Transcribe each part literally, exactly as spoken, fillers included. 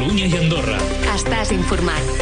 Catalunya i Andorra. Estàs informat.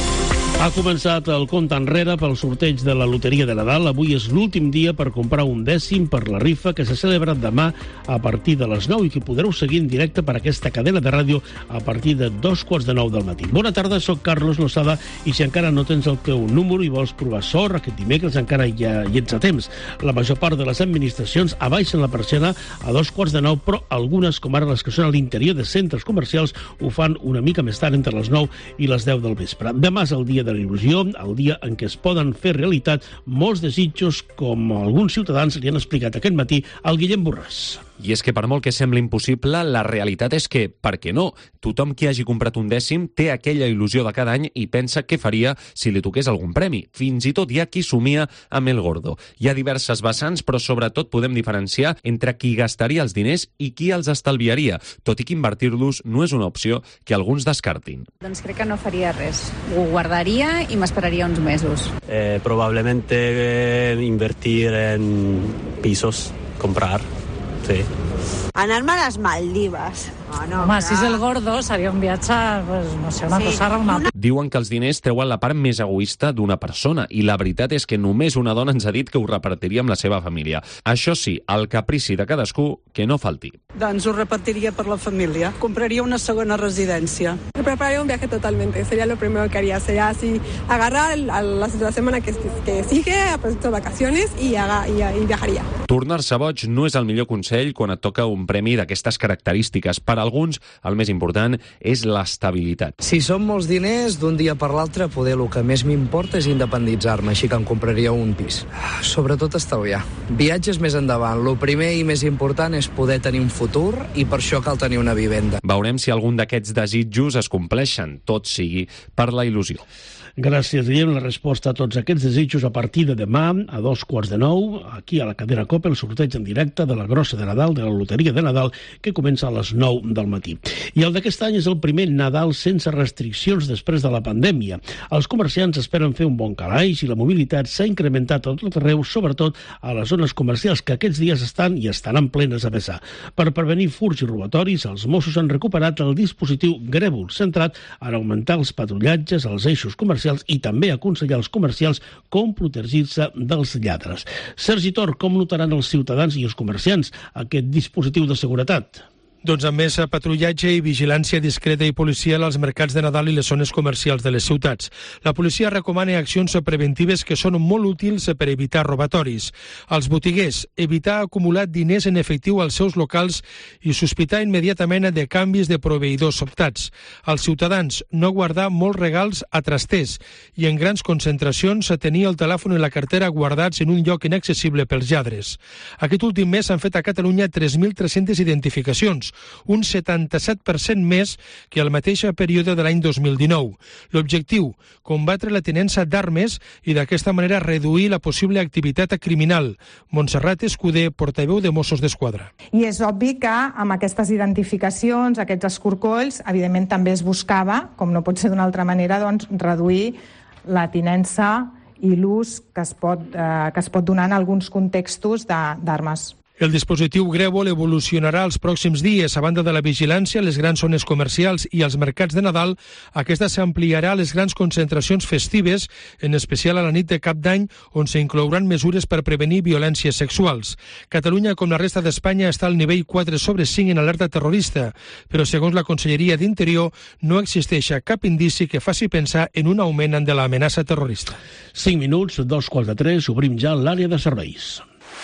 Ha començat el compte enrere pel sorteig de la Loteria de Nadal. Avui és l'últim dia per comprar un dècim per la rifa que se celebra demà a partir de les nou i que podreu seguir en directe per aquesta cadena de ràdio a partir de dos quarts de nou del matí. Bona tarda, soc Carlos Lozada i si encara no tens el teu número i vols provar sort, aquest dimecres encara hi, ha, hi ets a temps. La major part de les administracions abaixen la persiana a dos quarts de nou, però algunes, com ara les que són a l'interior de centres comercials, ho fan una mica més tard, entre les nou i les deu del vespre. Demà és el dia de la il·lusió, el dia en què es poden fer realitat molts desitjos, com alguns ciutadans li han explicat aquest matí al Guillem Borràs. I és que per molt que sembli impossible, la realitat és que, per què no? Tothom qui hagi comprat un dècim té aquella il·lusió de cada any i pensa què faria si li toqués algun premi. Fins i tot hi ha qui somia amb el gordo. Hi ha diverses vessants, però sobretot podem diferenciar entre qui gastaria els diners i qui els estalviaria, tot i que invertir-los no és una opció que alguns descartin. Doncs crec que no faria res. Ho guardaria i m'esperaria uns mesos. Eh, probablemente eh, invertir en pisos, comprar. Sí. Anar-me a les Maldives. Oh, no, Home, si és el gordo, seria un viatge, pues, no sé, una sí. cosa raonable. Diuen que els diners treuen la part més egoista d'una persona i la veritat és que només una dona ens ha dit que ho repartiria amb la seva família. Això sí, el caprici de cadascú, que no falti. Doncs ho repartiria per la família. Compraria una segona residència. Prepararía un viaje totalmente. Sería lo primero que haría. Sería así, agarrar el, a la, la semana que, que sigue, aprovecho vacaciones y, haga, y, y viajaría. Tornar-se boig no és el millor consell quan et toca un premi d'aquestes característiques. Per alguns, el més important és l'estabilitat. Si són molts diners, d'un dia per l'altre, poder el que més m'importa és independitzar-me, així que em compraria un pis. Sobretot estalviar. Viatges més endavant. Lo primer i més important és poder tenir un futur i per això cal tenir una vivenda. Veurem si algun d'aquests desitjos es compleixen, tot sigui per la il·lusió. Gràcies, diem la resposta a tots aquests desitjos a partir de demà, a dos quarts de nou, aquí a la cadena COPE, el sorteig en directe de la Grossa de Nadal, de la Loteria de Nadal, que comença a les nou del matí. I el d'aquest any és el primer Nadal sense restriccions després de la pandèmia. Els comerciants esperen fer un bon calaix i la mobilitat s'ha incrementat a tot arreu, sobretot a les zones comercials que aquests dies estan i estaran plenes a vessar. Per prevenir furts i robatoris, els Mossos han recuperat el dispositiu Grèvol, centrat en augmentar els patrullatges als eixos comercials i també aconsellar als comercials com protegir-se dels lladres. Sergi Tor, com notaran els ciutadans i els comerciants aquest dispositiu de seguretat? Doncs amb més patrullatge i vigilància discreta i policial als mercats de Nadal i les zones comercials de les ciutats. La policia recomana accions preventives que són molt útils per evitar robatoris. Els botiguers, evitar acumular diners en efectiu als seus locals i sospitar immediatament de canvis de proveïdors sobtats. Els ciutadans, no guardar molts regals a trasters i en grans concentracions tenir el telèfon i la cartera guardats en un lloc inaccessible pels lladres. Aquest últim mes s'han fet a Catalunya tres mil tres-centes identificacions, un setanta-set per cent més que al mateix període de l'any dos mil dinou. L'objectiu, combatre la tinença d'armes i d'aquesta manera reduir la possible activitat criminal. Montserrat Escudé, portaveu de Mossos d'Esquadra. I és obvi que amb aquestes identificacions, aquests escorcolls, evidentment també es buscava, com no pot ser d'una altra manera, doncs, reduir la tinença i l'ús que es pot, eh, que es pot donar en alguns contextos d'armes. El dispositiu Grèvol evolucionarà els pròxims dies. A banda de la vigilància, les grans zones comercials i els mercats de Nadal, aquesta s'ampliarà a les grans concentracions festives, en especial a la nit de Cap d'Any, on s'inclouran mesures per prevenir violències sexuals. Catalunya, com la resta d'Espanya, està al nivell quatre sobre cinc en alerta terrorista, però segons la Conselleria d'Interior no existeix cap indici que faci pensar en un augment de l'amenaça terrorista. cinc minuts, dos quarts de tres, obrim ja l'àrea de serveis.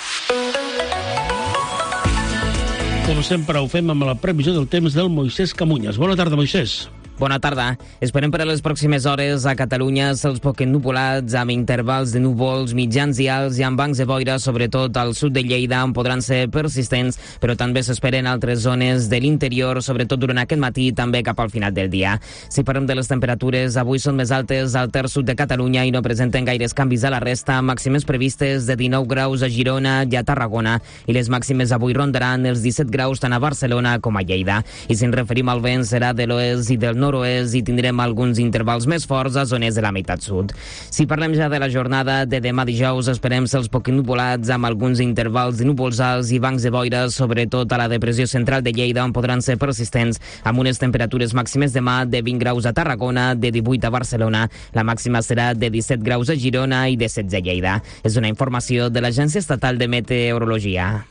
Com sempre ho fem amb la previsió del temps del Moisès Camunyes. Bona tarda, Moisès. Bona tarda. Esperem per a les pròximes hores a Catalunya cels poc ennupolats, amb intervals de núvols mitjans i alts i amb bancs de boira, sobretot al sud de Lleida, on podran ser persistents, però també s'esperen altres zones de l'interior, sobretot durant aquest matí i també cap al final del dia. Si parlem de les temperatures, avui són més altes al terç sud de Catalunya i no presenten gaires canvis a la resta, màximes previstes de dinou graus a Girona i a Tarragona, i les màximes avui rondaran els disset graus tant a Barcelona com a Lleida. I si ens referim al vent, serà de l'oest i del nord nord-oest i tindrem alguns intervals més forts a zones de la meitat sud. Si parlem ja de la jornada de demà dijous, esperem cels poc nuvolats amb alguns intervals de núvols alts i bancs de boira, sobretot a la depressió central de Lleida, on podran ser persistents, amb unes temperatures màximes demà de vint graus a Tarragona, de divuit a Barcelona. La màxima serà de disset graus a Girona i de setze a Lleida. És una informació de l'Agència Estatal de Meteorologia.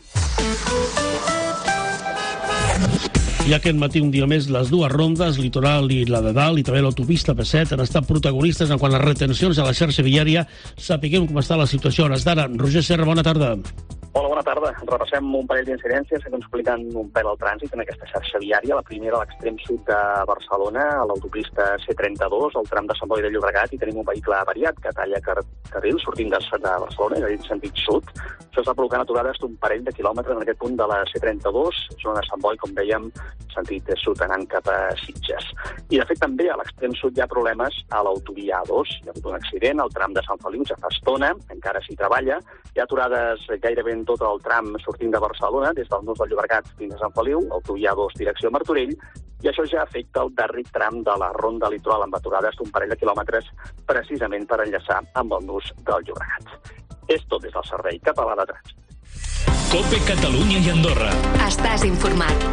I aquest matí, un dia més, les dues rondes, litoral i la de dalt, i també l'autopista P set, han estat protagonistes en quant a les retencions a la xarxa viària. Sapiguem com està la situació a hores d'ara. Roger Serra, bona tarda. Hola, bona tarda. Repassem un parell d'incidències que ens expliquen un pèl al trànsit en aquesta xarxa viària. La primera a l'extrem sud de Barcelona, a l'autopista C trenta-dos, al tram de Sant Boi de Llobregat, i tenim un vehicle avariat que talla car carril sortint de, de Barcelona, en sentit sud. Això està provocant aturades d'un parell de quilòmetres en aquest punt de la C trenta-dos, zona de Sant Boi, com dèiem, sentit sud anant cap a Sitges. I, de fet, també a l'extrem sud hi ha problemes a l'autovia A dos. Hi ha hagut un accident al tram de Sant Feliu ja fa estona, encara s'hi treballa. Hi ha aturades gairebé en tot el tram sortint de Barcelona, des del nus del Llobregat fins a Sant Feliu, autovia A dos direcció Martorell, i això ja afecta el darrer tram de la ronda litoral amb aturades d'un parell de quilòmetres precisament per enllaçar amb el nus del Llobregat. És tot des del Servei Català de Trànsit. COPE Catalunya i Andorra. Estàs informat.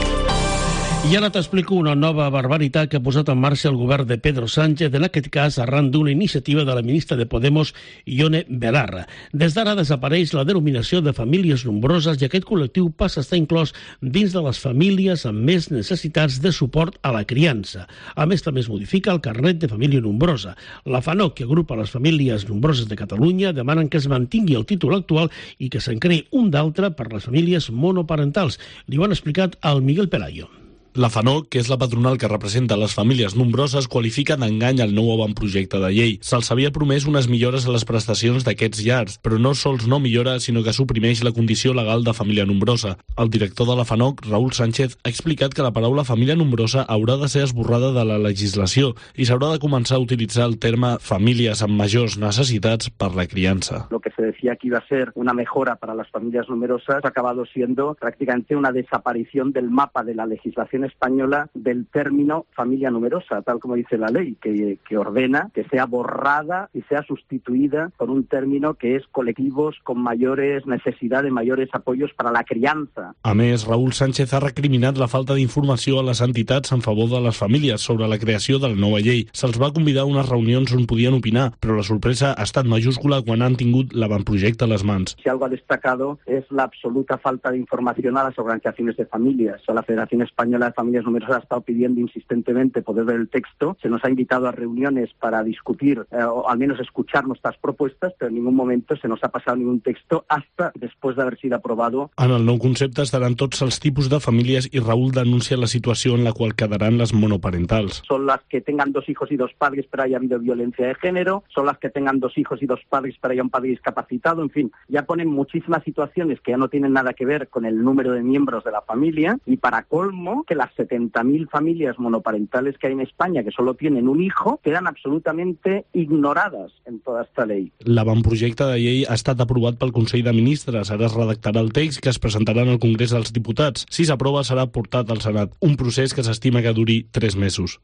I ara t'explico una nova barbaritat que ha posat en marxa el govern de Pedro Sánchez, en aquest cas arran d'una iniciativa de la ministra de Podemos, Ione Belarra. Des d'ara desapareix la denominació de famílies nombroses i aquest col·lectiu passa a estar inclòs dins de les famílies amb més necessitats de suport a la criança. A més, també es modifica el carnet de família nombrosa. La FANOC, que agrupa les famílies nombroses de Catalunya, demanen que es mantingui el títol actual i que se'n creï un d'altre per les famílies monoparentals. Li ho han explicat al Miguel Pelayo. La FANOC, que és la patronal que representa les famílies nombroses, qualifica d'engany el nou avantprojecte de llei. Se'ls havia promès unes millores a les prestacions d'aquests llars, però no sols no millora, sinó que suprimeix la condició legal de família nombrosa. El director de la FANOC, Raúl Sánchez, ha explicat que la paraula família nombrosa haurà de ser esborrada de la legislació i s'haurà de començar a utilitzar el terme famílies amb majors necessitats per la criança. Lo que se decía que iba a ser una mejora para las familias numerosas ha acabado siendo prácticamente una desaparición del mapa de la legislación española del término familia numerosa, tal como dice la ley, que, que ordena que sea borrada y sea sustituida por un término que es colectivos con mayores necesidades, mayores apoyos para la crianza. A més, Raúl Sánchez ha recriminat la falta d'informació a les entitats en favor de les famílies sobre la creació de la nova llei. Se'ls va convidar a unes reunions on podien opinar, però la sorpresa ha estat majúscula quan han tingut l'avantprojecte a les mans. Si algo ha destacado es la absoluta falta de información a las organizaciones de familias. La Federación Española de Familias Numerosas ha estado pidiendo insistentemente poder ver el texto. Se nos ha invitado a reuniones para discutir eh, o al menos escuchar nuestras propuestas, pero en ningún momento se nos ha pasado ningún texto hasta después de haber sido aprobado. En el nou concepte estaran tots els tipus de famílies i Raúl denuncia la situació en la qual quedaran les monoparentals. Son las que tengan dos hijos y dos padres pero haya habido violencia de género, son las que tengan dos hijos y dos padres pero haya un padre discapacitado, en fin, ya ponen muchísimas situaciones que ya no tienen nada que ver con el número de miembros de la familia y para colmo que las setenta mil familias monoparentales que hay en España que solo tienen un hijo quedan absolutamente ignoradas en toda esta ley. L'avantprojecte de llei ha estat aprovat pel Consell de Ministres. Ara es redactarà el text que es presentarà en el Congrés dels Diputats. Si s'aprova, serà portat al Senat. Un procés que s'estima que duri tres mesos.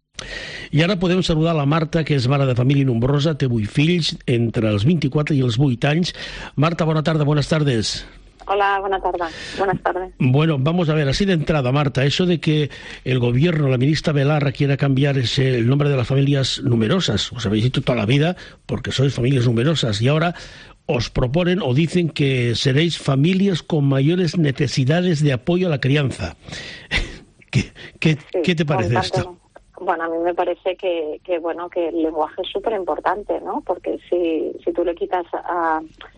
I ara podem saludar la Marta, que és mare de família nombrosa, té vuit fills entre els vint-i-quatre i els vuit anys. Marta, bona tarda, buenas tardes. Hola, buenas tardes. Buenas tardes. Bueno, vamos a ver, así de entrada, Marta, eso de que el gobierno, la ministra Belarra, quiera cambiar ese, el nombre de las familias numerosas, os habéis dicho toda la vida porque sois familias numerosas y ahora os proponen o dicen que seréis familias con mayores necesidades de apoyo a la crianza. ¿Qué, qué, sí, ¿qué te parece tanto, esto? Bueno, a mí me parece que, que, bueno, que el lenguaje es súper importante, ¿no? Porque si, si tú le quitas a...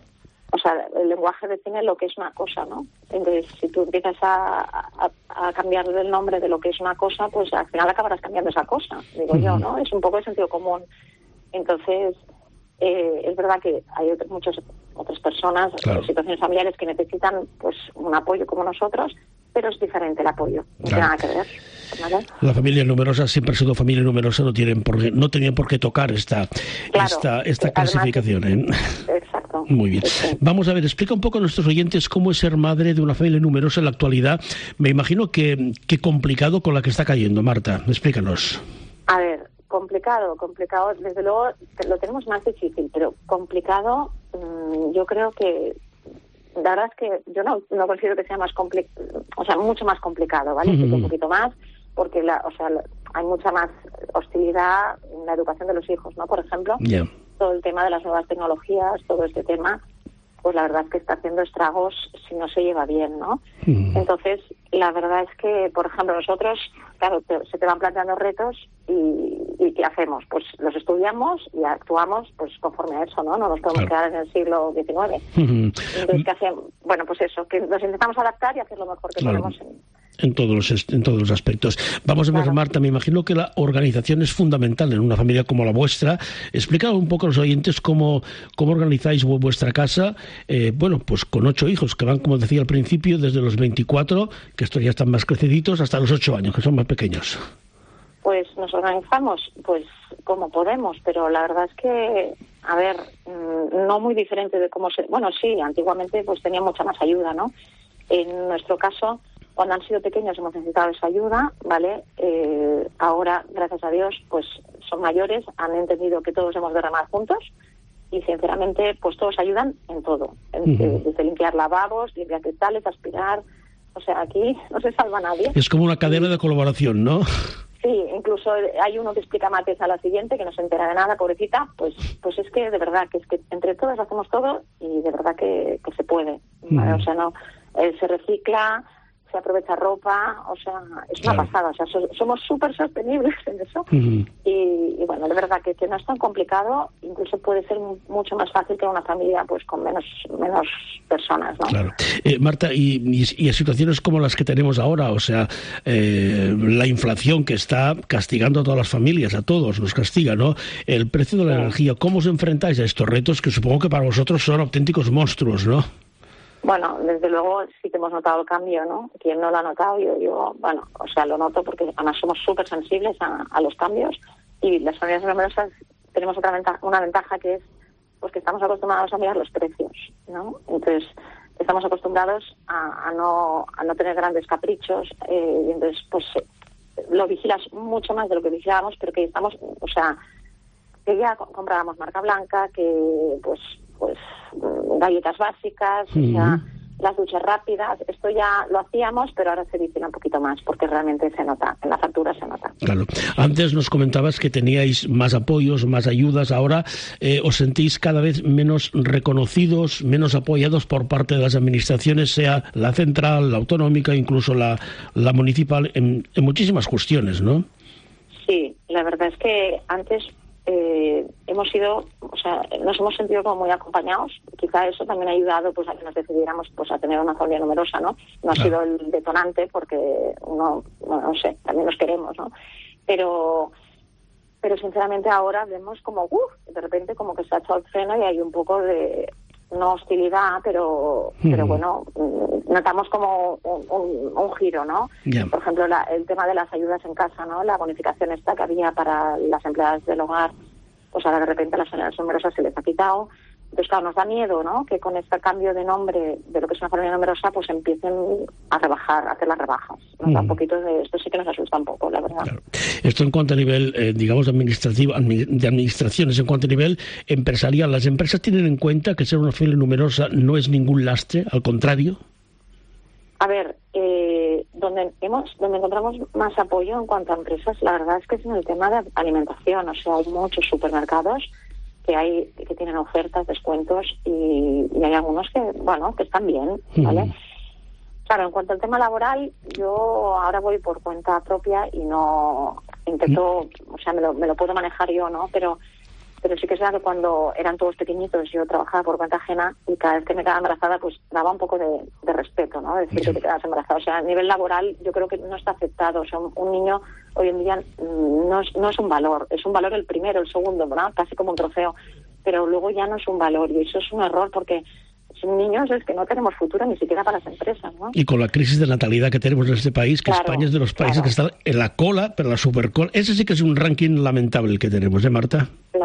O sea, el lenguaje define lo que es una cosa, ¿no? Entonces, si tú empiezas a, a, a cambiar el nombre de lo que es una cosa, pues al final acabarás cambiando esa cosa, digo uh-huh. yo, ¿no? Es un poco de sentido común. Entonces, eh, es verdad que hay otras, muchas otras personas, claro. en situaciones familiares que necesitan pues un apoyo como nosotros, pero es diferente el apoyo, no tiene nada que ver. ¿Vale? La familia numerosa siempre ha sido familia numerosa, no tienen por qué, no tenían por qué tocar esta, claro, esta, esta clasificación. ¿eh? Exacto. Muy bien. Sí. Vamos a ver, explica un poco a nuestros oyentes cómo es ser madre de una familia numerosa en la actualidad. Me imagino que, que complicado con la que está cayendo, Marta. Explícanos. A ver, complicado, complicado. Desde luego lo tenemos más difícil, pero complicado, mmm, yo creo que la verdad es que yo no, no considero que sea más complicado, o sea, mucho más complicado, ¿vale? Uh-huh. Un poquito más, porque la, o sea, hay mucha más hostilidad en la educación de los hijos, ¿no? Por ejemplo, yeah. todo el tema de las nuevas tecnologías, todo este tema, pues la verdad es que está haciendo estragos si no se lleva bien, ¿no? Uh-huh. Entonces, la verdad es que, por ejemplo, nosotros, claro, te, se te van planteando retos y, y ¿qué hacemos? Pues los estudiamos y actuamos pues conforme a eso, ¿no? No nos podemos claro. quedar en el siglo diecinueve. Uh-huh. Entonces, ¿qué hacemos? Bueno, pues eso, que nos intentamos adaptar y hacer lo mejor que claro. podemos en... En todos, los, en todos los aspectos. Vamos a ver, claro. Marta, me imagino que la organización es fundamental en una familia como la vuestra. Explica un poco a los oyentes cómo, cómo organizáis vuestra casa, eh, bueno, pues con ocho hijos, que van, como decía al principio, desde los veinticuatro, que estos ya están más creciditos, hasta los ocho años, que son más pequeños. Pues nos organizamos, pues como podemos, pero la verdad es que, a ver, no muy diferente de cómo se... Bueno, sí, antiguamente pues tenía mucha más ayuda, ¿no? En nuestro caso... Cuando han sido pequeños hemos necesitado esa ayuda, ¿vale? Eh, ahora, gracias a Dios, pues son mayores, han entendido que todos hemos de remar juntos y, sinceramente, pues todos ayudan en todo. En, uh-huh. Desde limpiar lavabos, limpiar cristales, aspirar... O sea, aquí no se salva nadie. Es como una cadena de colaboración, ¿no? Sí, incluso hay uno que explica mates a la siguiente, que no se entera de nada, pobrecita. Pues pues es que, de verdad, que es que entre todos hacemos todo y de verdad que, que se puede. ¿Vale? Uh-huh. O sea, no eh, se recicla... se aprovecha ropa, o sea, es una claro. pasada, o sea, so, somos súper sostenibles en eso, uh-huh. y, y bueno, de verdad que, que no es tan complicado, incluso puede ser mucho más fácil que una familia pues con menos menos personas, ¿no? Claro. Eh, Marta, y, y, y a situaciones como las que tenemos ahora, o sea, eh, la inflación que está castigando a todas las familias, a todos nos castiga, ¿no? El precio de la sí. energía, ¿cómo os enfrentáis a estos retos que supongo que para vosotros son auténticos monstruos, ¿no? Bueno, desde luego sí que hemos notado el cambio, ¿no? Quien no lo ha notado, yo digo, bueno, o sea, lo noto porque además somos súper sensibles a, a los cambios y las familias numerosas tenemos otra ventaja, una ventaja que es pues que estamos acostumbrados a mirar los precios, ¿no? Entonces, estamos acostumbrados a, a, no, a no tener grandes caprichos eh, y entonces, pues, lo vigilas mucho más de lo que vigilábamos, pero que estamos, o sea, que ya comprábamos marca blanca, que, pues, pues galletas básicas, uh-huh. o sea, las duchas rápidas, esto ya lo hacíamos, pero ahora se vigila un poquito más, porque realmente se nota, en la factura se nota. Claro. Antes nos comentabas que teníais más apoyos, más ayudas, ahora eh, os sentís cada vez menos reconocidos, menos apoyados por parte de las administraciones, sea la central, la autonómica, incluso la, la municipal, en, en muchísimas cuestiones, ¿no? Sí, la verdad es que antes... Eh, hemos sido, o sea, nos hemos sentido como muy acompañados. Quizá eso también ha ayudado pues a que nos decidiéramos pues a tener una familia numerosa, ¿no? No ha sido el detonante porque uno, bueno, no sé, también nos queremos, ¿no? Pero, pero sinceramente ahora vemos como, uff, de repente como que se ha echado el freno y hay un poco de, no hostilidad, pero, mm. pero bueno, notamos como un, un, un giro, ¿no? Yeah. Por ejemplo, la, el tema de las ayudas en casa, ¿no? La bonificación esta que había para las empleadas del hogar, pues ahora de repente a las familias numerosas se les ha quitado. Entonces, claro, nos da miedo, ¿no? Que con este cambio de nombre de lo que es una familia numerosa, pues empiecen a rebajar, a hacer las rebajas. Nos mm. da un poquito de... Esto sí que nos asusta un poco, la verdad. Claro. Esto en cuanto a nivel, eh, digamos, administrativo, de administraciones, en cuanto a nivel empresarial, ¿las empresas tienen en cuenta que ser una familia numerosa no es ningún lastre, al contrario? A ver, eh, donde hemos, donde encontramos más apoyo en cuanto a empresas, la verdad es que es en el tema de alimentación. O sea, hay muchos supermercados que hay que tienen ofertas, descuentos y, y hay algunos que, bueno, que están bien, ¿vale? Mm. Claro, en cuanto al tema laboral, yo ahora voy por cuenta propia y no intento, mm. o sea, me lo, me lo puedo manejar yo, ¿no? Pero pero sí que es verdad que cuando eran todos pequeñitos yo trabajaba por cuenta ajena y cada vez que me quedaba embarazada pues daba un poco de, de respeto, ¿no? Decir sí. que te quedas embarazada. O sea, a nivel laboral yo creo que no está aceptado. O sea, un, un niño hoy en día no es, no es un valor. Es un valor el primero, el segundo, ¿no? Casi como un trofeo. Pero luego ya no es un valor y eso es un error porque sin niños es que no tenemos futuro ni siquiera para las empresas, ¿no? Y con la crisis de natalidad que tenemos en este país, que claro, España es de los países claro. que está en la cola, pero la supercola. Ese sí que es un ranking lamentable el que tenemos, ¿eh, Marta? Claro,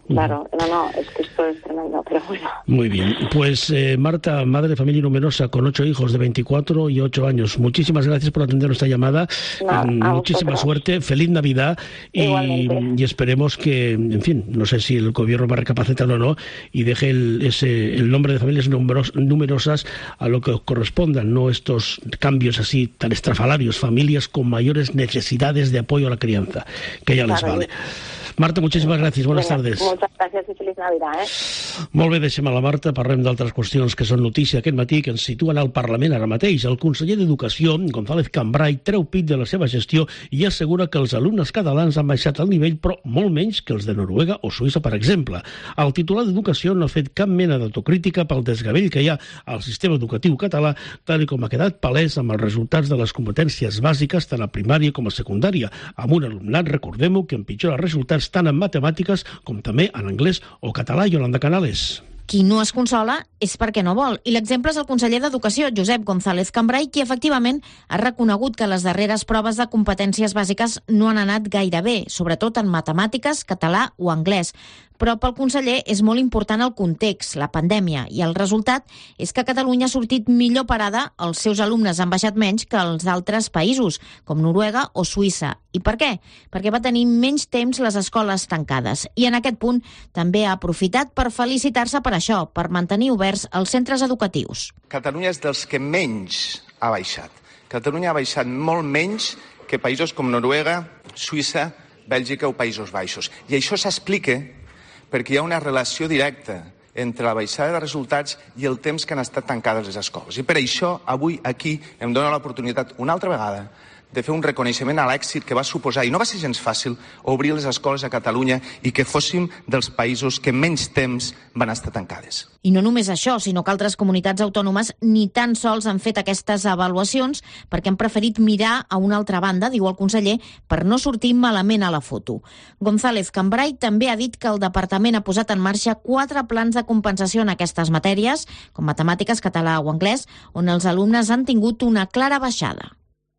Claro, no, no, es que esto es tremendo, pero bueno. Muy bien. Pues eh, Marta, madre de familia numerosa con ocho hijos de veinticuatro y ocho años, muchísimas gracias por atender nuestra llamada. No, muchísima suerte, feliz Navidad y, y esperemos que, en fin, no sé si el gobierno va a recapacitar o no y deje el, ese, el nombre de familias numeros, numerosas a lo que correspondan, no estos cambios así tan estrafalarios, familias con mayores necesidades de apoyo a la crianza, que ya les vale. Marta, muchíssimes gràcies, bones Venga, tardes. Moltes gràcies i feliç Navidad, eh? Molt bé, deixem a la Marta, parlem d'altres qüestions que són notícia aquest matí, que ens situen al Parlament ara mateix. El conseller d'Educació, González Cambray, treu pit de la seva gestió i assegura que els alumnes catalans han baixat el nivell, però molt menys que els de Noruega o Suïssa, per exemple. El titular d'Educació no ha fet cap mena d'autocrítica pel desgavell que hi ha al sistema educatiu català, tal com ha quedat palès amb els resultats de les competències bàsiques tant a primària com a secundària, amb un alumnat, recordem-ho, que empitjora resultats tant en matemàtiques com també en anglès o català. Yolanda Canales. Qui no es consola és perquè no vol. I l'exemple és el conseller d'Educació, Josep González Cambray, qui efectivament ha reconegut que les darreres proves de competències bàsiques no han anat gaire bé, sobretot en matemàtiques, català o anglès. Però pel conseller és molt important el context, la pandèmia, i el resultat és que Catalunya ha sortit millor parada, els seus alumnes han baixat menys que els altres països, com Noruega o Suïssa. I per què? Perquè va tenir menys temps les escoles tancades. I en aquest punt també ha aprofitat per felicitar-se per això, per mantenir oberts els centres educatius. Catalunya és dels que menys ha baixat. Catalunya ha baixat molt menys que països com Noruega, Suïssa, Bèlgica o Països Baixos. I això s'explica perquè hi ha una relació directa entre la baixada de resultats i el temps que han estat tancades les escoles. I per això, avui, aquí, em dona l'oportunitat una altra vegada de fer un reconeixement a l'èxit que va suposar, i no va ser gens fàcil, obrir les escoles a Catalunya i que fóssim dels països que menys temps van estar tancades. I no només això, sinó que altres comunitats autònomes ni tan sols han fet aquestes avaluacions perquè han preferit mirar a una altra banda, diu el conseller, per no sortir malament a la foto. González Cambray també ha dit que el departament ha posat en marxa quatre plans de compensació en aquestes matèries, com matemàtiques, català o anglès, on els alumnes han tingut una clara baixada.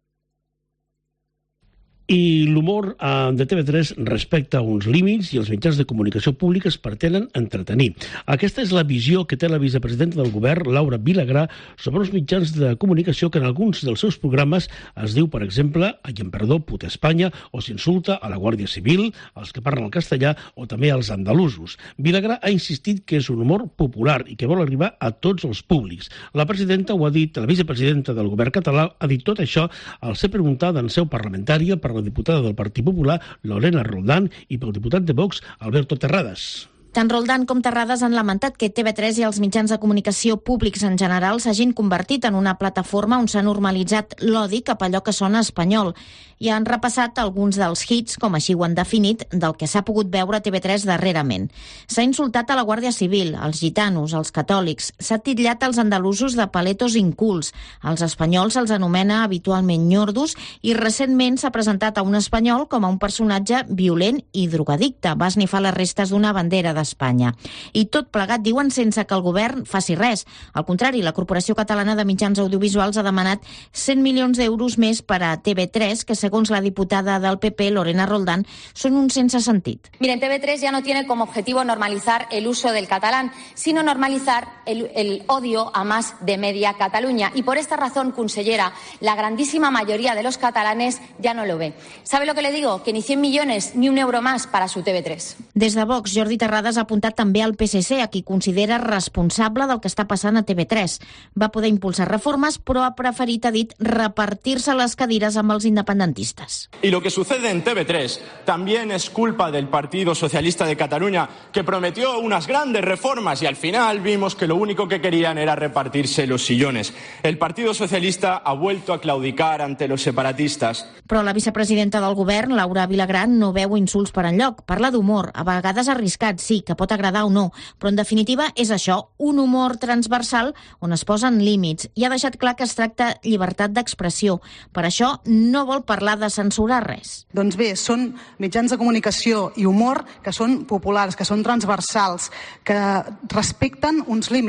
I l'humor de T V tres respecta uns límits i els mitjans de comunicació públics pretenen entretenir. Aquesta és la visió que té la vicepresidenta del govern, Laura Vilagrà, sobre els mitjans de comunicació que en alguns dels seus programes es diu, per exemple, a quien perdó, puta Espanya, o s'insulta a la Guàrdia Civil, als que parlen el castellà o també als andalusos. Vilagrà ha insistit que és un humor popular i que vol arribar a tots els públics. La presidenta ho ha dit, la vicepresidenta del govern català ha dit tot això al ser preguntada en seu parlamentària per la diputada del Partit Popular, Lorena Roldán, i pel diputat de Vox, Alberto Terradas. Tant Roldán com Terradas han lamentat que T V tres i els mitjans de comunicació públics en general s'hagin convertit en una plataforma on s'ha normalitzat l'odi cap a allò que sona espanyol i han repassat alguns dels hits, com així ho han definit, del que s'ha pogut veure a T V tres darrerament. S'ha insultat a la Guàrdia Civil, als gitanos, als catòlics, s'ha titllat els andalusos de paletos incults, als espanyols se'ls anomena habitualment ñordos i recentment s'ha presentat a un espanyol com a un personatge violent i drogadicte. Va esnifar les restes d'una bandera d'Espanya. I tot plegat, diuen, sense que el govern faci res. Al contrari, la Corporació Catalana de Mitjans Audiovisuals ha demanat cent milions d'euros més per a T V tres, que segons la diputada del P P, Lorena Roldán, són un sense sentit. Miren, T V tres ya no tiene como objetivo normalizar el uso del catalán, sino normalizar el, el odio a más de media Cataluña. Y por esta razón, consellera, la grandísima mayoría de los catalanes ya no lo ve. ¿Sabe lo que le digo? Que ni cien millones ni un euro más para su T V tres. Des de Vox, Jordi Terradas ha apuntat també al P S C, a qui considera responsable del que està passant a T V tres. Va poder impulsar reformes, però ha preferit, ha dit, repartir-se les cadires amb els independentistes. Y lo que sucede en T V tres también es culpa del Partido Socialista de Cataluña, que prometió unas grandes reformas y al final vimos que lo único que querían era repartirse los sillones. El Partido Socialista ha vuelto a claudicar ante los separatistas. Però la vicepresidenta del govern, Laura Vilagrà, no veu insults per enlloc. Parla d'humor, a vegades arriscat, sí, que pot agradar o no, però en definitiva és això, un humor transversal on es posen límits, i ha deixat clar que es tracta llibertat d'expressió. Per això no vol parlar de censurar res. Doncs bé, són mitjans de comunicació i humor que són populars, que són transversals, que respecten uns límits,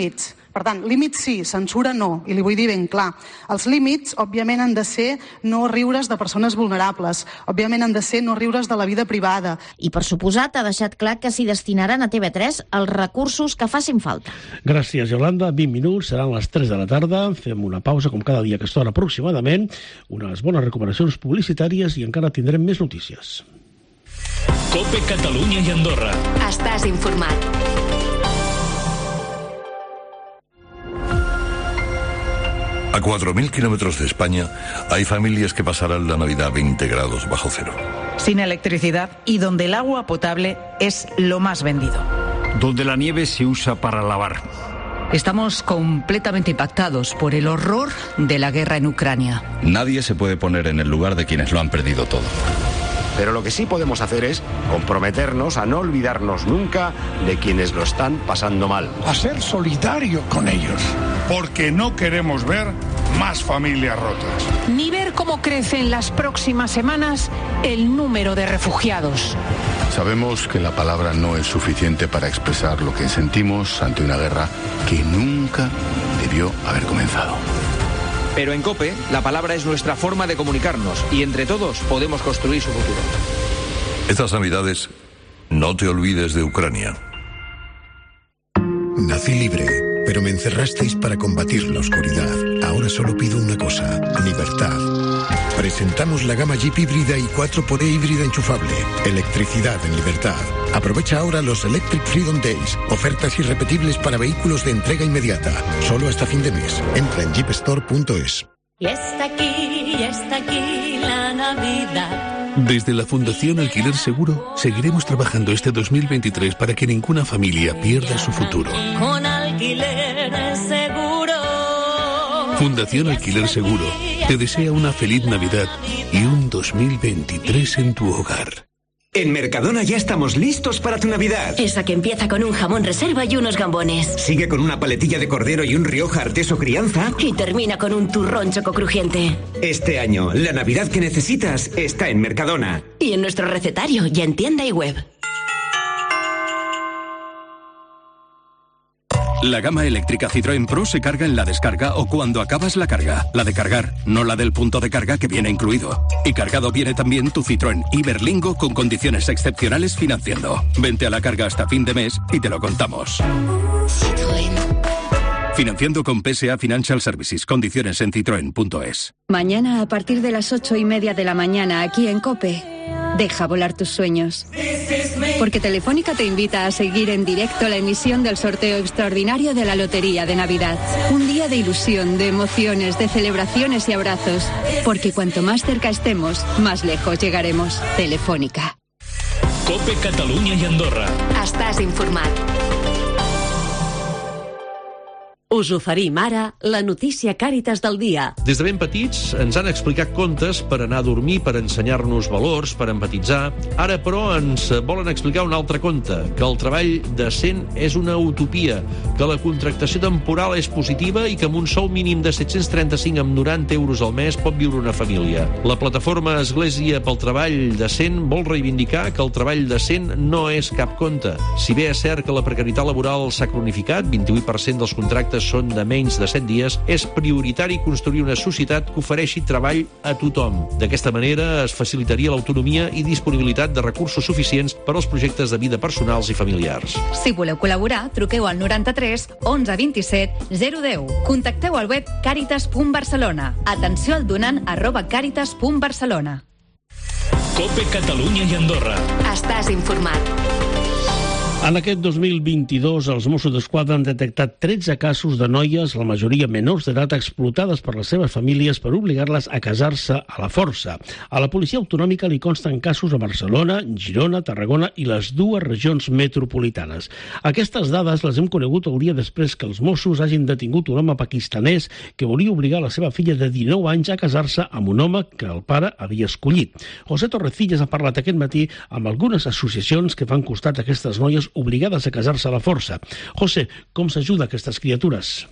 Per tant, límits sí, censura no, i li vull dir ben clar. Els límits, òbviament, han de ser no riure's de persones vulnerables, òbviament han de ser no riure's de la vida privada. I, per suposat, ha deixat clar que s'hi destinaran a T V tres els recursos que facin falta. Gràcies, Yolanda. vint minuts, seran les tres de la tarda. Fem una pausa, com cada dia a aquesta hora aproximadament, unes bones recomanacions publicitàries i encara tindrem més notícies. COPE Catalunya i Andorra. Estàs informat. A cuatro mil kilómetros de España hay familias que pasarán la Navidad a veinte grados bajo cero. Sin electricidad y donde el agua potable es lo más vendido. Donde la nieve se usa para lavar. Estamos completamente impactados por el horror de la guerra en Ucrania. Nadie se puede poner en el lugar de quienes lo han perdido todo. Pero lo que sí podemos hacer es comprometernos a no olvidarnos nunca de quienes lo están pasando mal. A ser solidario con ellos, porque no queremos ver más familias rotas. Ni ver cómo crece en las próximas semanas el número de refugiados. Sabemos que la palabra no es suficiente para expresar lo que sentimos ante una guerra que nunca debió haber comenzado. Pero en COPE, la palabra es nuestra forma de comunicarnos y entre todos podemos construir su futuro. Estas Navidades, no te olvides de Ucrania. Nací libre, pero me encerrasteis para combatir la oscuridad. Ahora solo pido una cosa, libertad. Presentamos la gama Jeep híbrida y cuatro por E híbrida enchufable. Electricidad en libertad. Aprovecha ahora los Electric Freedom Days. Ofertas irrepetibles para vehículos de entrega inmediata. Solo hasta fin de mes. Entra en jeep store punto es. Ya está aquí, ya está aquí la Navidad. Desde la Fundación Alquiler Seguro seguiremos trabajando este dos mil veintitrés para que ninguna familia pierda su futuro. Con Alquiler Seguro. Fundación Alquiler Seguro te desea una feliz Navidad y un dos mil veintitrés en tu hogar. En Mercadona ya estamos listos para tu Navidad. Esa que empieza con un jamón reserva y unos gambones. Sigue con una paletilla de cordero y un Rioja Arteso Crianza. Y termina con un turrón choco crujiente. Este año, la Navidad que necesitas está en Mercadona. Y en nuestro recetario, y en tienda y web. La gama eléctrica Citroën Pro se carga en la descarga o cuando acabas la carga. La de cargar, no la del punto de carga que viene incluido. Y cargado viene también tu Citroën Iberlingo con condiciones excepcionales financiando. Vente a la carga hasta fin de mes y te lo contamos. Citroën. Financiando con P S A Financial Services. Condiciones en citroen punto es. Mañana a partir de las ocho y media de la mañana aquí en COPE. Deja volar tus sueños. Porque Telefónica te invita a seguir en directo la emisión del sorteo extraordinario de la Lotería de Navidad. Un día de ilusión, de emociones, de celebraciones y abrazos. Porque cuanto más cerca estemos, más lejos llegaremos. Telefónica. COPE Catalunya i Andorra. Estàs informat. Us oferim ara la notícia Càritas del dia. Des de ben petits ens han explicat contes per anar a dormir, per ensenyar-nos valors, per empatitzar. Ara, però, ens volen explicar un altre conte, que el treball decent és una utopia, que la contractació temporal és positiva i que amb un sou mínim de set-cents trenta-cinc amb noranta euros al mes pot viure una família. La plataforma Església pel Treball Decent vol reivindicar que el treball decent no és cap conte. Si bé és cert que la precarietat laboral s'ha cronificat, vint-i-vuit per cent dels contractes són de menys de set dies, és prioritari construir una societat que ofereixi treball a tothom. D'aquesta manera es facilitaria l'autonomia i disponibilitat de recursos suficients per als projectes de vida personals i familiars. Si voleu col·laborar, truqueu al noranta-tres onze vint-i-set zero deu. Contacteu al web caritas punt barcelona. Atenció al donant arroba caritas punt barcelona. COPE Catalunya i Andorra. Estàs informat. En aquest dos mil vint-i-dos, els Mossos d'Esquadra han detectat tretze casos de noies, la majoria menors d'edat, explotades per les seves famílies per obligar-les a casar-se a la força. A la policia autonòmica li consten casos a Barcelona, Girona, Tarragona i les dues regions metropolitanes. Aquestes dades les hem conegut el dia després que els Mossos hagin detingut un home pakistanès que volia obligar la seva filla de dinou anys a casar-se amb un home que el pare havia escollit. José Torrecillas ha parlat aquest matí amb algunes associacions que fan costat a aquestes noies obligades a casar-se a la força. José, com s'ajuda a aquestes criatures?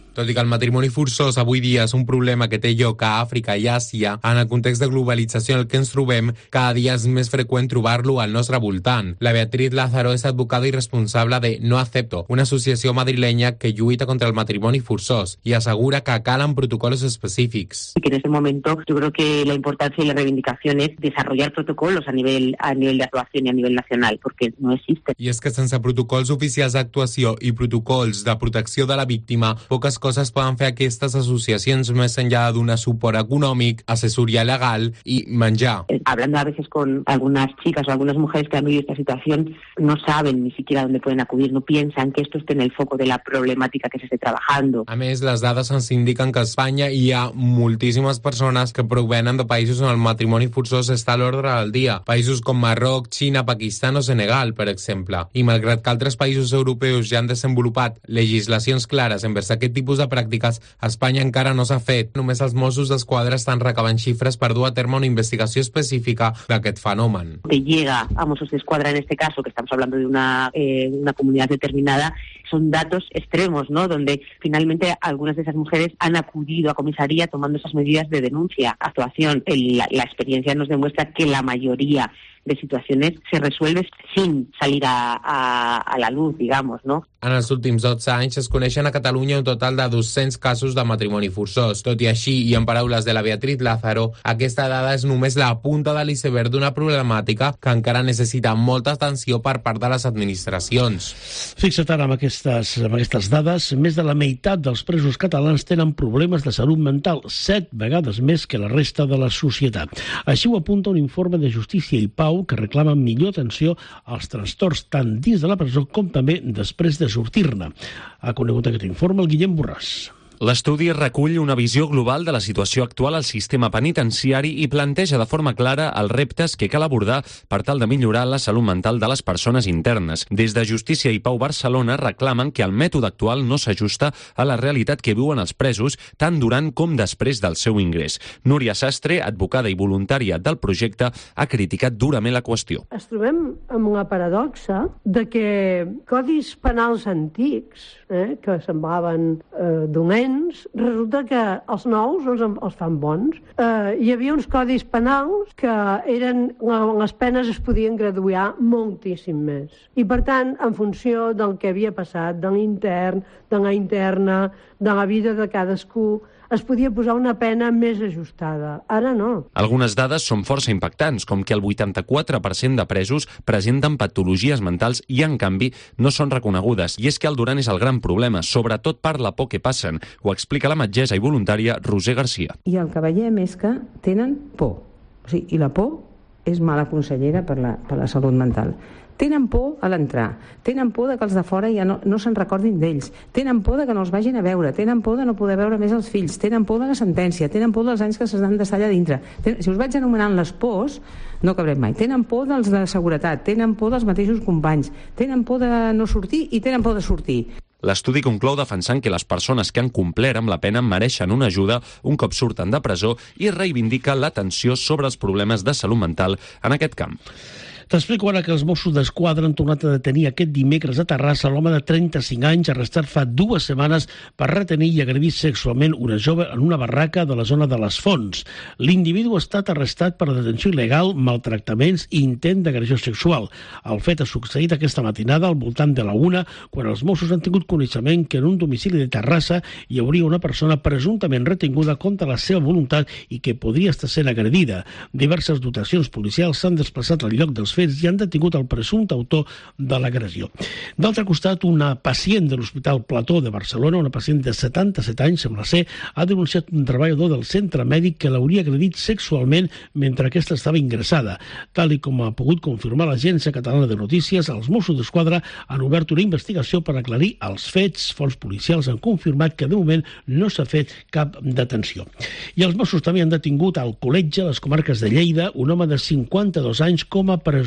Tot i que el matrimoni forçós avui dia és un problema que té lloc a Àfrica i Àsia, en el context de globalització en el que ens trobem, cada dia és més freqüent trobar-lo al nostre voltant. La Beatriz Lázaro és advocada i responsable de No Acepto, una associació madrilenya que lluita contra el matrimoni forçós i assegura que calen protocolos específics. Que en este momento yo creo que la importancia y la reivindicación es desarrollar protocolos a nivel, a nivel de actuación y a nivel nacional, porque no existen. I és que sense protocols oficials d'actuació i protocols de protecció de la víctima, poques coses coses poden fer aquestes associacions més enllà de donar suport econòmic, assessoria legal i menjar. Hablando a veces con algunas chicas o algunas mujeres que han vivido esta situación, no saben ni siquiera dónde pueden acudir, no piensan que esto esté en el foco de la problemática que se esté trabajando. A més, les dades ens indiquen que a Espanya hi ha moltíssimes persones que provenen de països on el matrimoni forçós està a l'ordre del dia. Països com Marroc, Xina, Pakistan o Senegal, per exemple. I malgrat que altres països europeus ja han desenvolupat legislacions clares envers aquest tipus de pràctiques, a Espanya encara no s'ha fet. Només els Mossos d'Esquadra estan recabant xifres per dur a terme una investigació específica d'aquest fenomen. Que llega a Mossos d'Esquadra en este caso, que estamos hablando de una, eh, una comunidad determinada, son datos extremos, ¿no? Donde finalmente algunas de esas mujeres han acudido a comisaría tomando esas medidas de denuncia, actuación. El, la, la experiencia nos demuestra que la mayoría de situaciones se resuelven sin salir a, a, a la luz, digamos, ¿no? En els últims dotze anys es coneixen a Catalunya un total de dos-cents casos de matrimoni forçós. Tot i així, i en paraules de la Beatriz Lázaro, aquesta dada és només la punta de l'iceberg d'una problemàtica que encara necessita molta atenció per part de les administracions. Fixa't ara amb aquestes, amb aquestes dades, més de la meitat dels presos catalans tenen problemes de salut mental, set vegades més que la resta de la societat. Així ho apunta un informe de Justícia i Pau que reclama millor atenció als trastorns tant dins de la presó com també després de sortir-ne. Ha conegut aquest informe el Guillem Borràs. L'estudi recull una visió global de la situació actual al sistema penitenciari i planteja de forma clara els reptes que cal abordar per tal de millorar la salut mental de les persones internes. Des de Justícia i Pau Barcelona reclamen que el mètode actual no s'ajusta a la realitat que viuen els presos tant durant com després del seu ingrés. Núria Sastre, advocada i voluntària del projecte, ha criticat durament la qüestió. Es trobem amb la paradoxa de que codis penals antics, eh, que semblaven eh, dolents, resulta que els nous els, els fan bons. Eh, hi havia uns codis penals que eren, les penes es podien graduar moltíssim més. I per tant, en funció del que havia passat, de l'intern, de la interna, de la vida de cadascú, es podia posar una pena més ajustada. Ara no. Algunes dades són força impactants, com que el vuitanta-quatre per cent de presos presenten patologies mentals i, en canvi, no són reconegudes. I és que el Duran és el gran problema, sobretot per la por que passen. Ho explica la metgessa i voluntària Roser Garcia. I el que veiem és que tenen por. O sigui, i la por és mala consellera per la, per la salut mental. Tenen por a l'entrar, tenen por de que els de fora ja no, no se'n recordin d'ells, tenen por de que no els vagin a veure, tenen por de no poder veure més els fills, tenen por de la sentència, tenen por dels anys que s'han d'estar allà dintre. Ten, si us vaig anomenant les pors, no cabrem mai. Tenen por dels de seguretat, tenen por dels mateixos companys, tenen por de no sortir i tenen por de sortir. L'estudi conclou defensant que les persones que han complert amb la pena mereixen una ajuda un cop surten de presó i reivindica l'atenció sobre els problemes de salut mental en aquest camp. T'explico ara que els Mossos d'Esquadra han tornat a detenir aquest dimecres a Terrassa l'home de trenta-cinc anys arrestat fa dues setmanes per retenir i agredir sexualment una jove en una barraca de la zona de les Fonts. L'individu ha estat arrestat per detenció il·legal, maltractaments i intent d'agressió sexual. El fet ha succeït aquesta matinada al voltant de la una, quan els Mossos han tingut coneixement que en un domicili de Terrassa hi hauria una persona presumptament retinguda contra la seva voluntat i que podria estar sent agredida. Diverses dotacions policials s'han desplaçat al lloc dels fets i han detingut el presumpte autor de l'agressió. D'altre costat, una pacient de l'Hospital Plató de Barcelona, una pacient de setanta-set anys, sembla ser, ha denunciat un treballador del centre mèdic que l'hauria agredit sexualment mentre aquesta estava ingressada. Tal i com ha pogut confirmar l'Agència Catalana de Notícies, els Mossos d'Esquadra han obert una investigació per aclarir els fets. Fons policials han confirmat que de moment no s'ha fet cap detenció. I els Mossos també han detingut al Col·letge, a les comarques de Lleida, un home de cinquanta-dos anys com a presó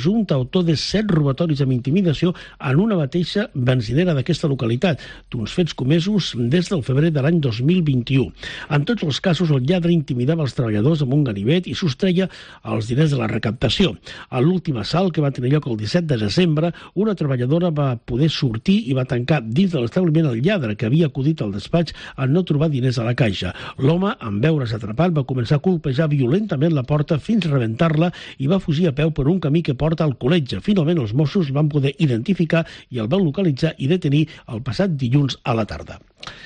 presumpte autor de set robatoris amb intimidació en una mateixa benzinera d'aquesta localitat, d'uns fets comesos des del febrer de l'any dos mil vint-i-u. En tots els casos, el lladre intimidava els treballadors amb un ganivet i sostreia els diners de la recaptació. A l'últim assalt, que va tenir lloc el disset de desembre, una treballadora va poder sortir i va tancar dins de l'establiment el lladre, que havia acudit al despatx en no trobar diners a la caixa. L'home, en veure's atrapat, va començar a colpejar violentament la porta fins a rebentar-la i va fugir a peu per un camí que porta al col·legi. Finalment, els Mossos el van poder identificar i el van localitzar i detenir el passat dilluns a la tarda.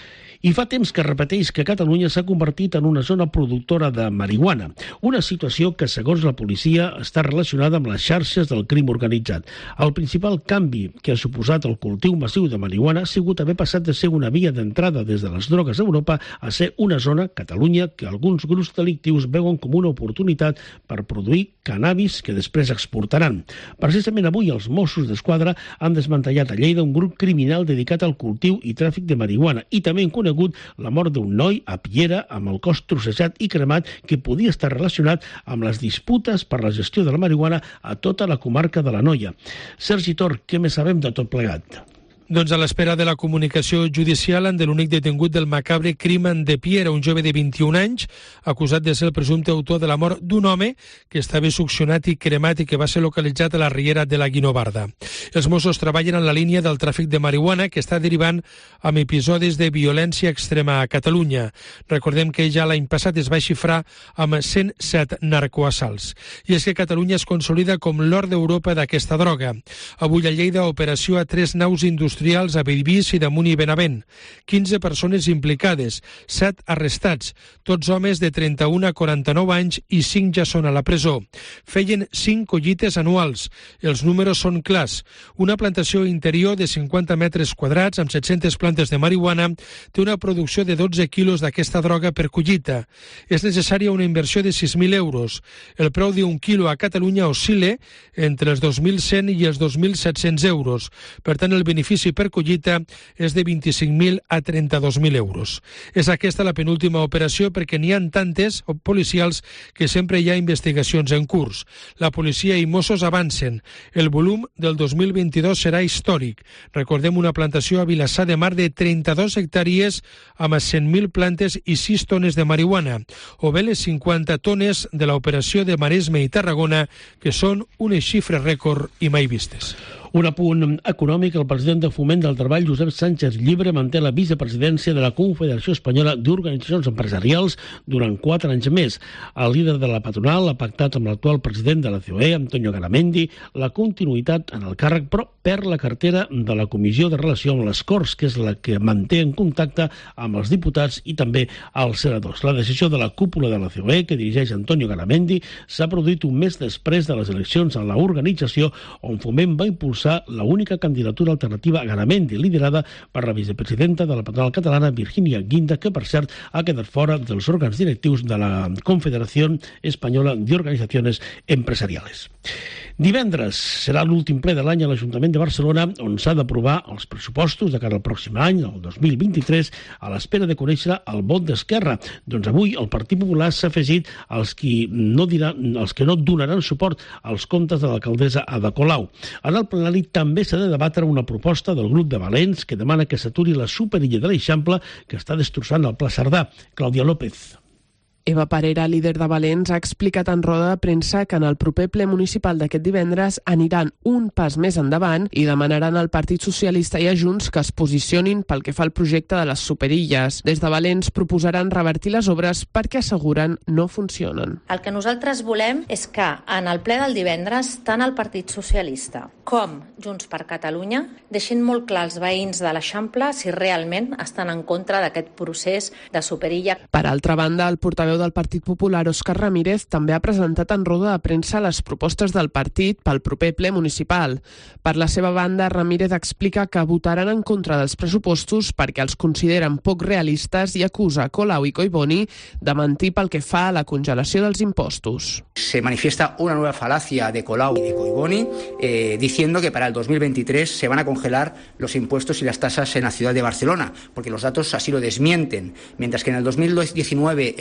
I fa temps que repeteix que Catalunya s'ha convertit en una zona productora de marihuana, una situació que, segons la policia, està relacionada amb les xarxes del crim organitzat. El principal canvi que ha suposat el cultiu massiu de marihuana ha sigut haver passat de ser una via d'entrada des de les drogues a Europa a ser una zona, Catalunya, que alguns grups delictius veuen com una oportunitat per produir cannabis que després exportaran. Precisament avui els Mossos d'Esquadra han desmantellat a Lleida un grup criminal dedicat al cultiu i tràfic de marihuana i també en conegut la mort d'un noi a Piera amb el cos trossejat i cremat que podia estar relacionat amb les disputes per la gestió de la marihuana a tota la comarca de l'Anoia. Sergi Tor, què més sabem de tot plegat? Doncs a l'espera de la comunicació judicial de l'únic detingut del macabre crimen de Piera, un jove de vint-i-un anys, acusat de ser el presumpte autor de la mort d'un home que estava succionat i cremat i que va ser localitzat a la riera de la Guinovarda. Els Mossos treballen en la línia del tràfic de marihuana que està derivant amb episodis de violència extrema a Catalunya. Recordem que ja l'any passat es va xifrar amb cent set narcoassalts. I és que Catalunya es consolida com l'or d'Europa d'aquesta droga. Avui a Lleida, operació a tres naus industrials industrials a Bellvís i Damunt i Benavent. quinze persones implicades, set arrestats, tots homes de trenta-un a quaranta-nou anys i cinc ja són a la presó. Feien cinc collites anuals. Els números són clars. Una plantació interior de cinquanta metres quadrats amb set-centes plantes de marihuana té una producció de dotze quilos d'aquesta droga per collita. És necessària una inversió de sis mil euros. El preu d'un quilo a Catalunya oscil·la entre els dos mil cent i els dos mil set-cents euros. Per tant, el benefici per collita és de vint-i-cinc mil a trenta-dos mil euros. És aquesta la penúltima operació perquè n'hi ha tantes policials que sempre hi ha investigacions en curs. La policia i Mossos avancen. El volum del dos mil vint-i-dos serà històric. Recordem una plantació a Vilassar de Mar de trenta-dos hectàrees amb cent mil plantes i sis tones de marihuana, o bé les cinquanta tones de l'operació de Maresme i Tarragona, que són unes xifres rècord i mai vistes. Un apunt econòmic, el president de Foment del Treball, Josep Sánchez Llibre, manté la vicepresidència de la Confederació Espanyola d'Organitzacions Empresarials durant quatre anys més. El líder de la patronal ha pactat amb l'actual president de la C O E, Antonio Garamendi, la continuïtat en el càrrec, però perd la cartera de la Comissió de Relació amb les Corts, que és la que manté en contacte amb els diputats i també els senadors. La decisió de la cúpula de la C O E, que dirigeix Antonio Garamendi, s'ha produït un mes després de les eleccions en l'organització, on Foment va impulsar la única candidatura alternativa a Garamendi, liderada per la vicepresidenta de la patronal catalana, Virginia Guinda, que, per cert, ha quedat fora dels òrgans directius de la Confederació Espanyola d'Organitzacions Empresariales. Divendres serà l'últim ple de l'any a l'Ajuntament de Barcelona, on s'ha d'aprovar els pressupostos de cara al pròxim any, el dos mil vint-i-tres, a l'espera de conèixer el vot d'Esquerra. Doncs avui el Partit Popular s'ha afegit als qui no, diran, els que no donaran suport als comptes de l'alcaldessa Ada Colau. En el plenari també s'ha de debatre una proposta del grup de Valents que demana que s'aturi la superilla de l'Eixample que està destrossant el Pla Cerdà. Clàudia López. Eva Parera, líder de Valents, ha explicat en roda de premsa que en el proper ple municipal d'aquest divendres aniran un pas més endavant i demanaran al Partit Socialista i a Junts que es posicionin pel que fa al projecte de les superilles. Des de Valents proposaran revertir les obres perquè asseguren no funcionen. El que nosaltres volem és que en el ple del divendres tant el Partit Socialista com Junts per Catalunya deixin molt clar als veïns de l'Eixample si realment estan en contra d'aquest procés de superilla. Per altra banda, el portaveu del Partit Popular, Òscar Ramírez, també ha presentat en roda de premsa les propostes del partit pel proper ple municipal. Per la seva banda, Ramírez explica que votaran en contra dels pressupostos perquè els consideren poc realistes i acusa Colau i Collboni de mentir pel que fa a la congelació dels impostos. Se manifiesta una nueva falacia de Colau y de Collboni eh, diciendo que para el dos mil veintitrés se van a congelar los impuestos y las tasas en la ciudad de Barcelona, porque los datos así lo desmienten. Mientras que en el dos mil diecinueve el Ayuntamiento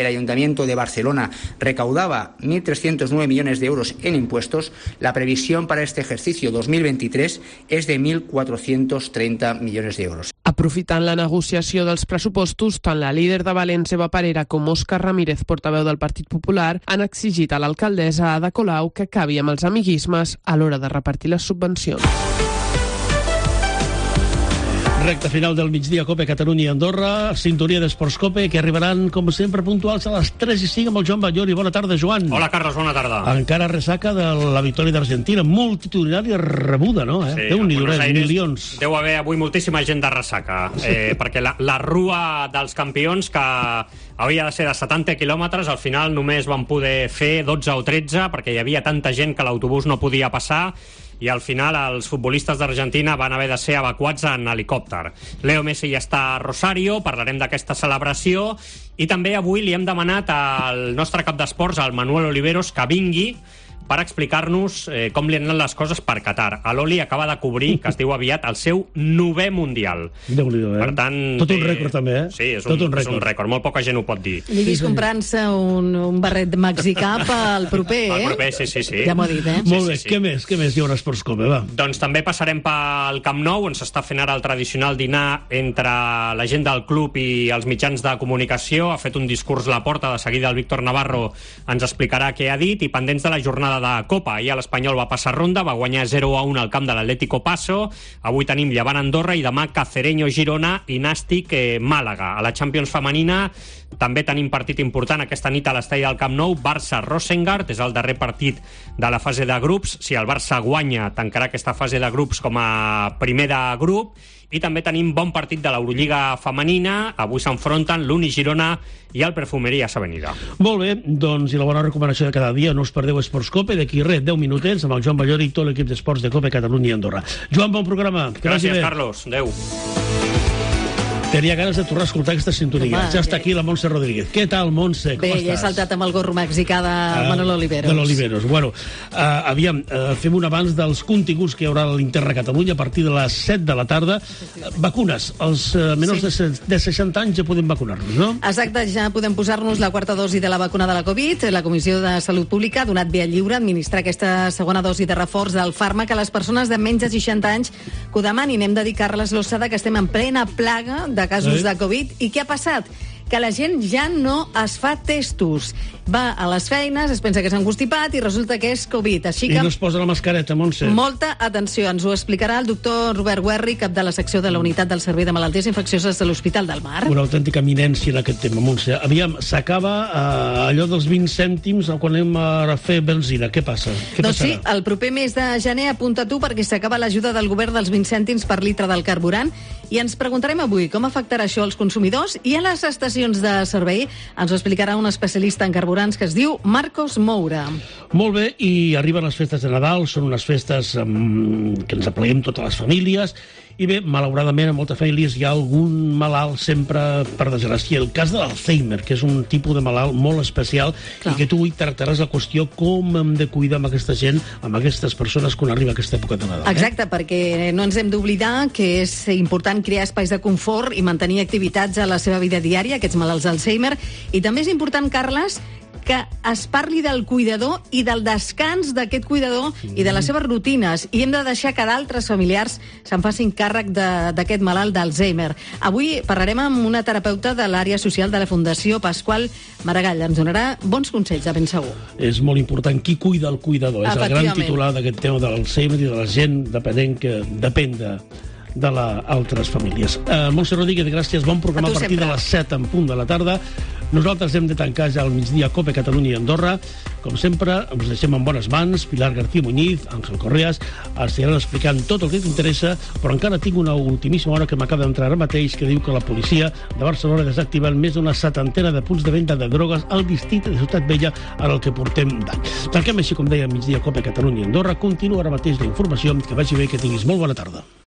Ayuntamiento de Barcelona recaudaba mil trescientos nueve millones de euros en impuestos, la previsión para este ejercicio dos mil veintitrés és de mil cuatrocientos treinta millones d'euros. Aprofitant la negociació dels pressupostos, tant la líder de València, Eva Parera, com Òscar Ramírez, portaveu del Partit Popular, han exigit a l'alcaldessa Ada Colau que acabi amb els amiguismes a l'hora de repartir les subvencions. Recte final del migdia, Cope Catalunya i Andorra, sintonia d'Esports Cope, que arribaran, com sempre, puntuals a les tres i cinc amb el Joan Batllori. Bona tarda, Joan. Hola, Carles, bona tarda. Encara ressaca de la victòria d'Argentina, multitudinària rebuda, no? Eh? Sí, Déu-n'hi-do, milions. Deu haver avui moltíssima gent de ressaca, eh, perquè la, la rua dels campions, que havia de ser de setanta quilòmetres, al final només van poder fer dotze o tretze, perquè hi havia tanta gent que l'autobús no podia passar, i al final els futbolistes d'Argentina van haver de ser evacuats en helicòpter. Leo Messi ja està a Rosario, parlarem d'aquesta celebració, i també avui li hem demanat al nostre cap d'esports, al Manuel Oliveros, que vingui per explicar-nos eh, com li han anat les coses per Qatar. A l'Oli acaba de cobrir, que es diu aviat, el seu novè Mundial. Déu-n'hi-do, eh? Per tant, tot un rècord, també, eh? Sí, és tot un, un rècord. és un rècord. Molt poca gent ho pot dir. L'he vist comprant-se un, un barret mexicà pel proper, eh? El proper, sí, sí, sí. Ja m'ho ha dit, eh? Sí, Molt bé, sí, sí. Què més? Què més hi haurà Esports Cope, va? Doncs també passarem pel Camp Nou, on s'està fent ara el tradicional dinar entre la gent del club i els mitjans de comunicació. Ha fet un discurs a la porta, de seguida el Víctor Navarro ens explicarà què ha dit, i pendents de la jornada de Copa. Ahir l'Espanyol va passar ronda, va guanyar zero a un al camp de l'Atlético Paso. Avui tenim Llevant Andorra i demà Cacereño Girona i Nàstic eh, Màlaga. A la Champions femenina també tenim partit important aquesta nit a l'estadi del Camp Nou, Barça-Rosengard, és el darrer partit de la fase de grups. Si el Barça guanya, tancarà aquesta fase de grups com a primer de grup. I també tenim bon partit de l'Eurolliga femenina. Avui s'enfronten l'Uni Girona i el Perfumerías Avenida. Molt bé, doncs, i la bona recomanació de cada dia, no us perdeu Esports Cope, d'aquí res, deu minutets, amb el Joan Batllori i tot l'equip d'esports de Cope Catalunya i Andorra. Joan, bon programa. Gràcies, Carlos. Adéu. Tenia ganes de tornar a escoltar aquesta sintonia. Home, ja està aquí la Montse Rodríguez. Què tal, Montse? Com Bé, estàs? ja he saltat amb el gorro mexicà de uh, Manuel Oliveros. De l'Oliveros. Bueno, uh, aviam, uh, fem un abans dels continguts que hi haurà a l'Interra Catalunya a partir de les set de la tarda. Uh, vacunes. Els uh, menors sí. de, de seixanta anys ja podem vacunar-nos, no? Exacte, ja podem posar-nos la quarta dosi de la vacuna de la Covid. La Comissió de Salut Pública ha donat via lliure a administrar aquesta segona dosi de reforç del fàrmac a les persones de menys de seixanta anys que ho demanin. Hem de dir, Carles Lozada, que estem en plena plaga de casos eh? de Covid. I què ha passat? Que la gent ja no es fa testos. Va a les feines, es pensa que s'ha encostipat i resulta que és Covid. Així que... I no es posa la mascareta, Montse. Molta atenció. Ens ho explicarà el doctor Robert Guerri, cap de la secció de la Unitat del Servei de Malalties Infeccioses de l'Hospital del Mar. Una autèntica eminència en aquest tema, Montse. Aviam, s'acaba eh, allò dels vint cèntims quan anem a fer benzina. Què passa? Què doncs passarà? Sí, el proper mes de gener apunta tu perquè s'acaba l'ajuda del govern dels vint cèntims per litre del carburant i ens preguntarem avui com afectarà això als consumidors i a les estacions de servei. Ens ho explicarà un especialista en carburants que es diu Marcos Moura. Molt bé, i arriben les festes de Nadal, són unes festes um, que ens apleguem totes les famílies, i bé, malauradament, en moltes famílies hi ha algun malalt sempre, per desgràcia. El cas de l'Alzheimer, que és un tipus de malalt molt especial. Clar. I que tu avui tractaràs la qüestió com hem de cuidar amb aquesta gent, amb aquestes persones quan arriba aquesta època de Nadal. Exacte, eh? Perquè no ens hem d'oblidar que és important crear espais de confort i mantenir activitats a la seva vida diària, aquests malalts d'Alzheimer. I també és important, Carles, que es parli del cuidador i del descans d'aquest cuidador mm. i de les seves rutines. I hem de deixar que d'altres familiars se'n facin càrrec d'aquest malalt d'Alzheimer. Avui parlarem amb una terapeuta de l'àrea social de la Fundació Pasqual Maragall. Ens donarà bons consells, de ben segur. És molt important qui cuida el cuidador. És el gran titular d'aquest tema de l'Alzheimer i de la gent dependent que depèn de de les altres famílies. Uh, Montse Rodríguez, gràcies. Bon programa a, a partir sempre. de les set en punt de la tarda. Nosaltres hem de tancar ja al migdia Cope Catalunya i Andorra. Com sempre, ens deixem en bones mans. Pilar García Muñiz, Àngel Correas, ens aniran explicant tot el que t'interessa, però encara tinc una ultimíssima hora que m'acaba d'entrar ara mateix que diu que la policia de Barcelona ha desactivat més d'una setantena de punts de venda de drogues al districte de Ciutat Vella en el que portem d'any. Tanquem així, com deia, migdia Cope Catalunya i Andorra. Continua ara mateix la informació. Que vagi bé, que tinguis molt bona tarda.